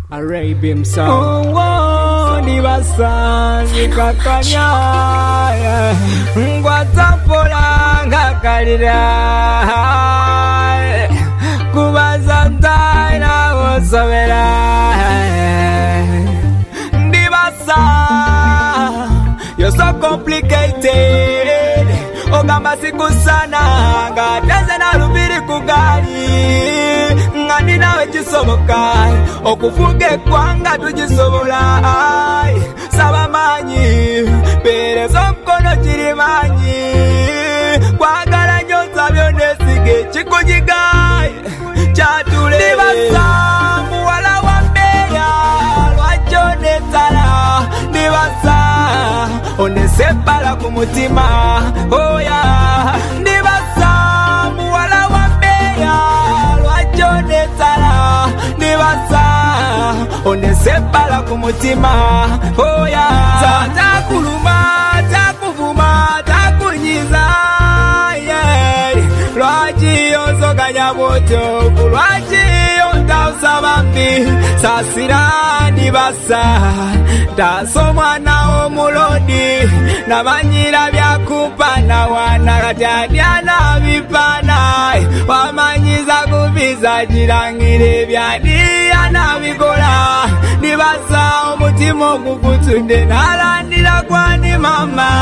Arabian song. Oh, Nibasa, Nikakanya, Ngwatapola, Ngakarira, Kubazanta, na Osavera, Nibasa, you're so complicated. Ogamba sikusana, Ngateze na lubiri kugali. Ngani nawe kisoboka okufuge kwanga tukisobola saba manyi perezo mkono kiri manyi kwagala nyoza byonesige kikujiga kyatule Nibasa muwala wa mbeya lwakyonetala Nibasa onesepala ku mutima oya Nibasa muwala wa mbeya Jonetala Nibasa onesepala ku mutima oya takuluma takuvuma takunyiza lwaki ozoganya bwoto lwaki ontausabambi sasira Nibasa tasomwana omulodi nabanyira byakupana wana katyana bipana wamanyiza kubiza jirangire byadiana bikola Nibasa omutima ogukutunde nalandira kwani mama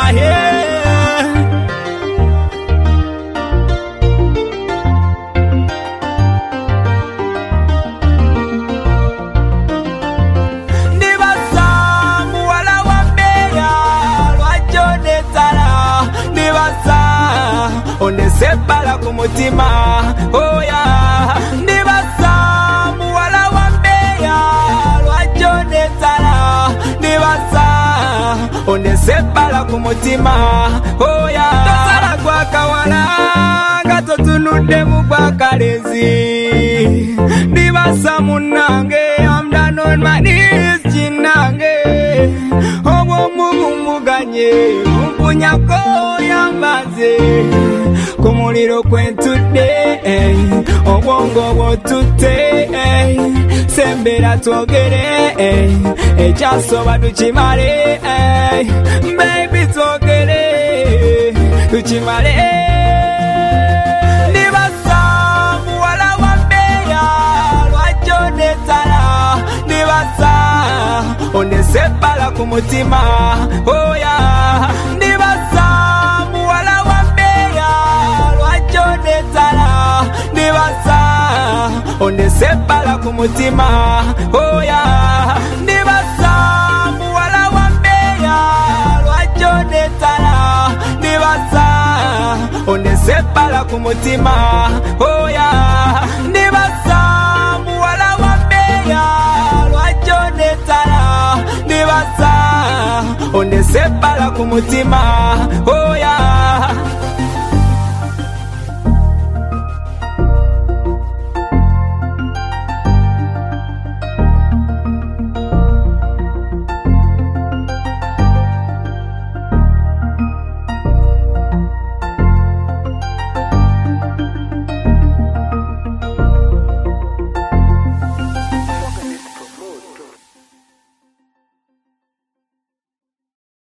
Nibasa muwala wa mbeya lwakyonetala Nibasa onesepala ku mutima oya Nibasa muwala wa mbeya lwakyonetala Nibasa onesepala ku mutima oya tosala gwakawala nga totunudde mu gwakalezi Nibasa munange I'm down on my knees kinange obwomubumuganye mumpunyako yambaze ku muliro kwentudde obwongo bwotute sembera twogere ekyasoba tukimale baby twogere tukimale Nibasa muwala wa mbeya lwakyonetala Nibasa onesepala ku mutima oya Nibasa muwala wa mbeya lwakyonetala Nibasa onesepala ku mutima oya Nibasa muwala wa mbeya lwakyonetala Nibasa onesepala ku mutima oya Nibasa muwala wa mbeya lwakyonetala Nibasa onesepala ku mutima